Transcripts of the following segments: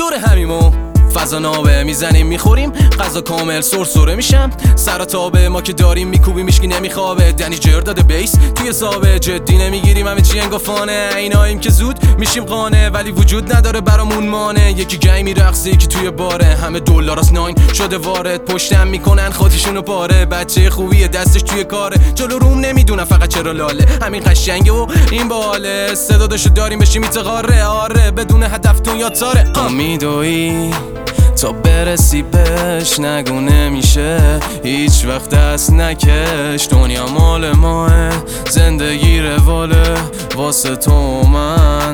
دور همیمو فضا نابه میزنیم میخوریم غذا کامل سرسره میشم سر تابه ما که داریم میکوبیم میشکی نمیخوابه دنی جر داده بیس توی سابه جدی نمیگیریم همه چی انگافانه ایناییم که زود میشیم قانه ولی وجود نداره برامون مانه یکی گی میرقصه یکی توی باره همه $9 شده وارد پشتم میکنن خودشونو پاره بچه خوبیه دستش توی کاره جلو روم نمیدونم فقط چرا لاله همین قشنگه و این باله صدا داشو داریم بشیم میتقاره آره بدون هدفتون یا تاره میدوی تا برسی بهش نگو نمیشه هیچ وقت دست نکش دنیا مال ماه زندگی رواله واسه تو من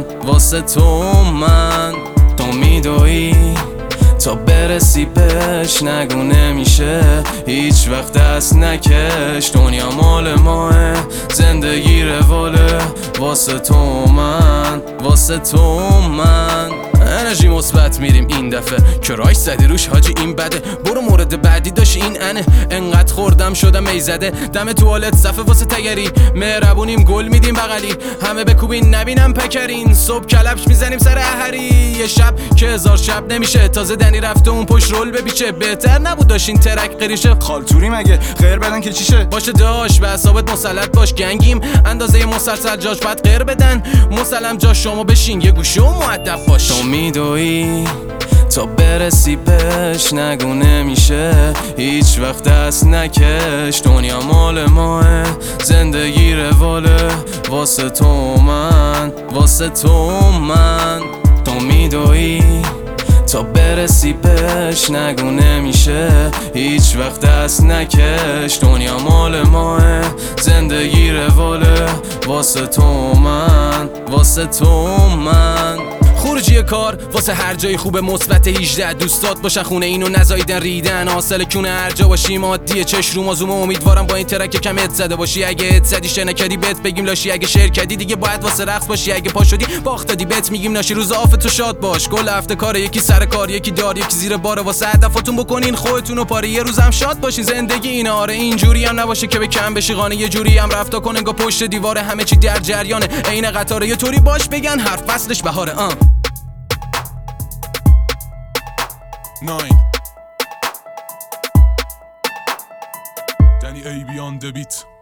تو میدوی تا برسی بهش نگو نمیشه هیچ وقت دست نکش دنیا مال ماه زندگی رواله واسه تو من انرژی مثبت میریم این دفعه کرایش زدی روش حاجی این بده برو مورد بعدی داشت این انقدر خوردم شدم ایزده دم توالت صفه واسه تگری مهربونیم گل میدیم بغلی همه بکوبین نبینم پکرین صبح کلبش میزنیم سر احری یه شب که 1000 شب نمیشه تازه دنی رفته اون پشت رول ببیچه بهتر نبود داشتین ترک قریشه خالتوری مگه غیر بدن که چیشه باشه داش به حسابت مسلط باش گنگیم اندازه مسلسل جاش باید غیر بدن مسلم جاش شما بشین یه گوشه و مؤدب باش تو میدوی تا برسی بهش نگو نمیشه هیچ وقت دست نکش دنیا مال ماه زندگی رواله واسه تو من تو میدوی تا برسی بهش نگو نمیشه هیچ وقت دست نکش دنیا مال ماه زندگی رواله واسه تو من خروجی کار واسه هر جای خوبه مثبت 18 دوستات باشن خونه اینو نزاییدن ریدن حاصل کونه هر جا باشی مادیه چش رو مازوم امیدوارم با این ترک کم ات زده باشی اگه ات زدی شنه کردی بهت بگیم لاشی اگه شعر کردی دیگه باید واسه رقص باشی اگه پا شدی باخت دادی بهت میگیم ناشی روز آف تو شاد باش کل هفته کار یکی سر کار یکی دار یکی زیر بار واسه هدفتون بکنین خودتون و پاره یه روزم شاد باشین زندگی اینه آره اینجوری هم نباشه که به کم بشی قانه یه جوری هم رفتا کن انگار پشت دیواره همه چی در جریانه عین قطاره یه طوری باش بگن هر فصلش بهاره 9 Danny A beyond the beat